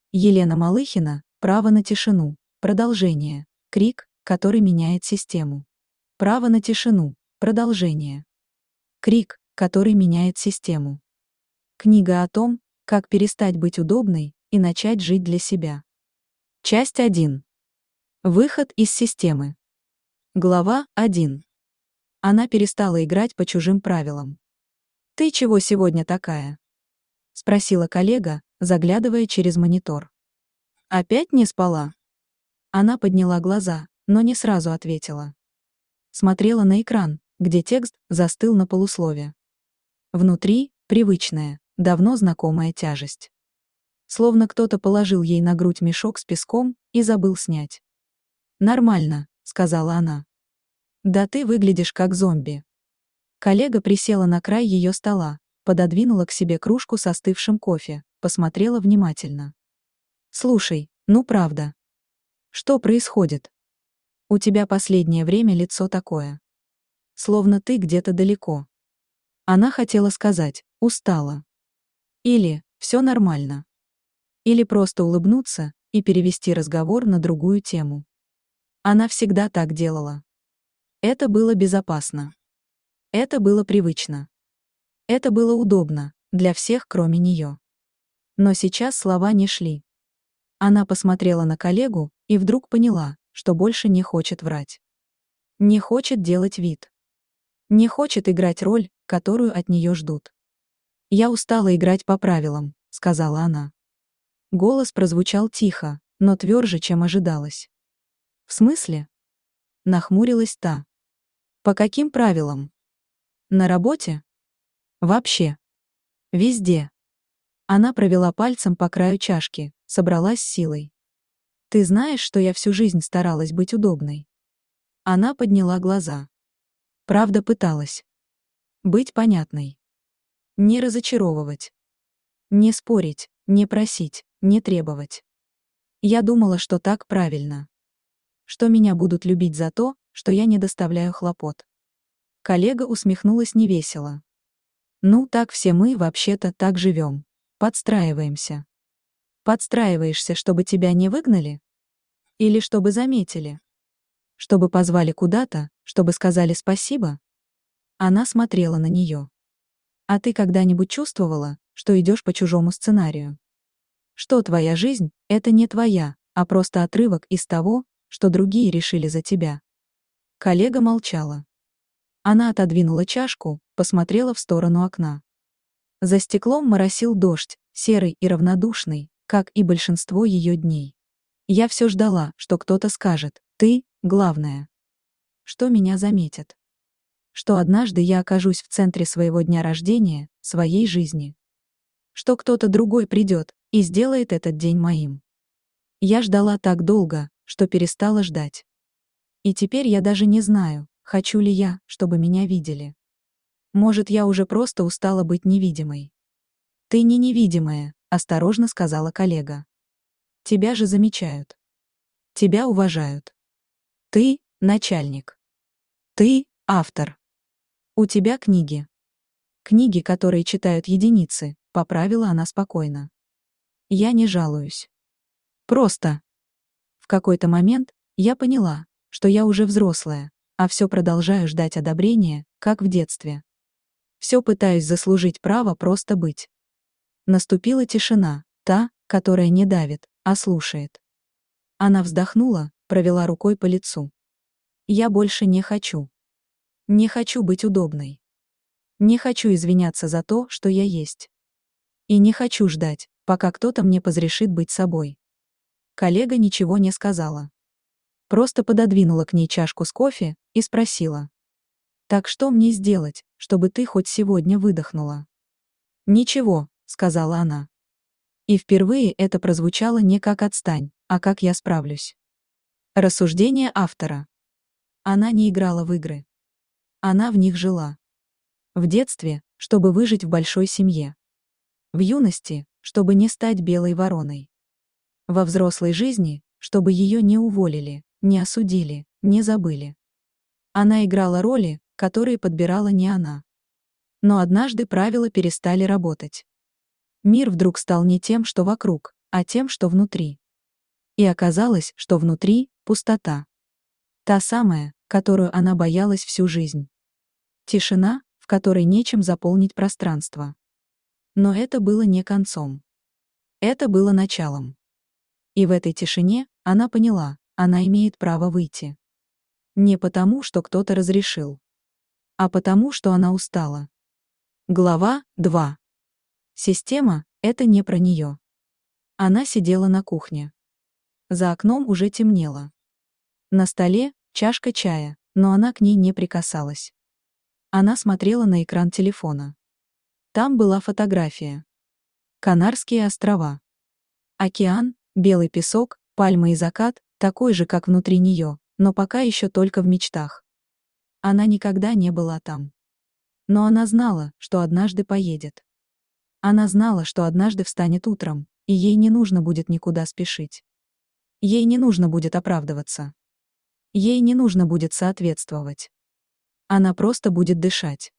Елена Малыхина, «Право на тишину». Продолжение. Крик, который меняет систему. Право на тишину. Продолжение. Крик, который меняет систему. Книга о том, как перестать быть удобной и начать жить для себя. Часть 1. Выход из системы. Глава 1. Она перестала играть по чужим правилам. «Ты чего сегодня такая?» — спросила коллега, заглядывая через монитор. «Опять не спала?» Она подняла глаза, но не сразу ответила. Смотрела на экран, где текст застыл на полуслове. Внутри — привычная, давно знакомая тяжесть. Словно кто-то положил ей на грудь мешок с песком и забыл снять. «Нормально», — сказала она. «Да ты выглядишь как зомби». Коллега присела на край ее стола, пододвинула к себе кружку с остывшим кофе, посмотрела внимательно. «Слушай, ну правда. Что происходит? У тебя последнее время лицо такое. Словно ты где-то далеко». Она хотела сказать «устала». Или «все нормально». Или просто улыбнуться и перевести разговор на другую тему. Она всегда так делала. Это было безопасно. Это было привычно. Это было удобно для всех, кроме нее. Но сейчас слова не шли. Она посмотрела на коллегу и вдруг поняла, что больше не хочет врать. Не хочет делать вид. Не хочет играть роль, которую от нее ждут. «Я устала играть по правилам», — сказала она. Голос прозвучал тихо, но тверже, чем ожидалось. «В смысле?» — нахмурилась та. «По каким правилам? На работе? Вообще? Везде?» Она провела пальцем по краю чашки, собралась с силой. «Ты знаешь, что я всю жизнь старалась быть удобной?» Она подняла глаза. Правда пыталась. Быть понятной. Не разочаровывать. Не спорить, не просить, не требовать. Я думала, что так правильно. Что меня будут любить за то, что я не доставляю хлопот. Коллега усмехнулась невесело. «Ну, так все мы вообще-то так живем. Подстраиваемся». «Подстраиваешься, чтобы тебя не выгнали? Или чтобы заметили? Чтобы позвали куда-то, чтобы сказали спасибо?» Она смотрела на нее. «А ты когда-нибудь чувствовала, что идешь по чужому сценарию? Что твоя жизнь — это не твоя, а просто отрывок из того, что другие решили за тебя?» Коллега молчала. Она отодвинула чашку, посмотрела в сторону окна. За стеклом моросил дождь, серый и равнодушный, как и большинство ее дней. Я все ждала, что кто-то скажет: «Ты — главное». Что меня заметят. Что однажды я окажусь в центре своего дня рождения, своей жизни. Что кто-то другой придет и сделает этот день моим. Я ждала так долго, что перестала ждать. И теперь я даже не знаю, хочу ли я, чтобы меня видели. Может, я уже просто устала быть невидимой. «Ты не невидимая», — осторожно сказала коллега. «Тебя же замечают. Тебя уважают. Ты — начальник. Ты — автор. У тебя книги. Книги, которые читают единицы», — поправила она спокойно. «Я не жалуюсь. Просто. В какой-то момент я поняла, что я уже взрослая, а все продолжаю ждать одобрения, как в детстве. Все пытаюсь заслужить право просто быть». Наступила тишина, та, которая не давит, а слушает. Она вздохнула, провела рукой по лицу. «Я больше не хочу. Не хочу быть удобной. Не хочу извиняться за то, что я есть. И не хочу ждать, пока кто-то мне разрешит быть собой». Коллега ничего не сказала. Просто пододвинула к ней чашку с кофе и спросила: «Так что мне сделать, чтобы ты хоть сегодня выдохнула?» «Ничего», — сказала она. И впервые это прозвучало не как «отстань», а как «я справлюсь». Рассуждение автора. Она не играла в игры. Она в них жила. В детстве, чтобы выжить в большой семье. В юности, чтобы не стать белой вороной. Во взрослой жизни, чтобы ее не уволили, не осудили, не забыли. Она играла роли, которые подбирала не она. Но однажды правила перестали работать. Мир вдруг стал не тем, что вокруг, а тем, что внутри. И оказалось, что внутри — пустота. Та самая, которую она боялась всю жизнь. Тишина, в которой нечем заполнить пространство. Но это было не концом. Это было началом. И в этой тишине она поняла, она имеет право выйти. Не потому, что кто-то разрешил, а потому, что она устала. Глава 2. Система — это не про нее. Она сидела на кухне. За окном уже темнело. На столе чашка чая, но она к ней не прикасалась. Она смотрела на экран телефона. Там была фотография. Канарские острова. Океан, белый песок, пальмы и закат, такой же, как внутри нее, но пока еще только в мечтах. Она никогда не была там. Но она знала, что однажды поедет. Она знала, что однажды встанет утром, и ей не нужно будет никуда спешить. Ей не нужно будет оправдываться. Ей не нужно будет соответствовать. Она просто будет дышать.